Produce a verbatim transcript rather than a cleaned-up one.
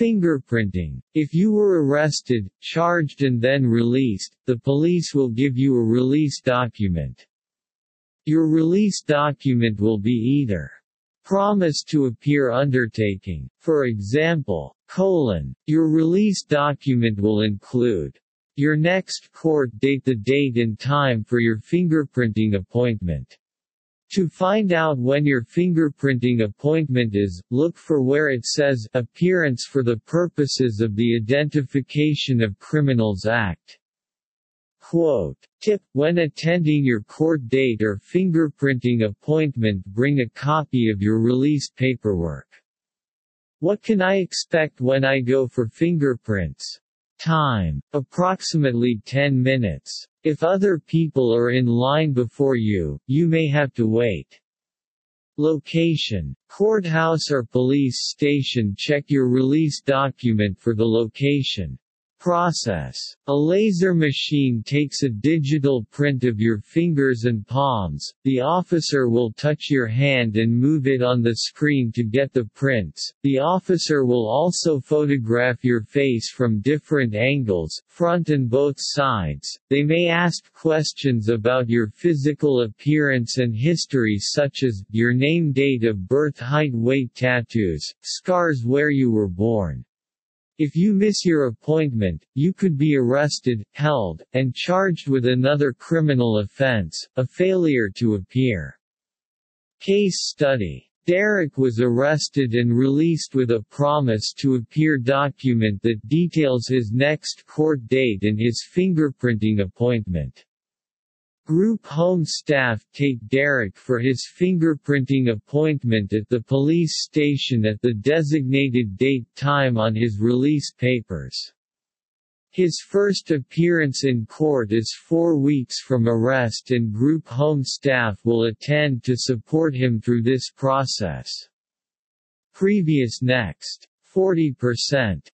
Fingerprinting. If you were arrested, charged and then released, the police will give you a release document. Your release document will be either promise to appear undertaking, for example, colon, your release document will include your next court date, the date and time for your fingerprinting appointment. To find out when your fingerprinting appointment is, look for where it says Appearance for the purposes of the Identification of Criminals Act. Quote, tip, when attending your court date or fingerprinting appointment, bring a copy of your release paperwork. What can I expect when I go for fingerprints? Time. Approximately ten minutes. If other people are in line before you, you may have to wait. Location. Courthouse or police station. Check your release document for the location. Process. A laser machine takes a digital print of your fingers and palms. The officer will touch your hand and move it on the screen to get the prints. The officer will also photograph your face from different angles, front and both sides. They may ask questions about your physical appearance and history, such as your name, date of birth, height, weight, tattoos, scars, where you were born. If you miss your appointment, you could be arrested, held, and charged with another criminal offense, a failure to appear. Case study. Derek was arrested and released with a promise to appear document that details his next court date and his fingerprinting appointment. Group home staff take Derek for his fingerprinting appointment at the police station at the designated date time on his release papers. His first appearance in court is four weeks from arrest, and group home staff will attend to support him through this process. Previous next. forty percent.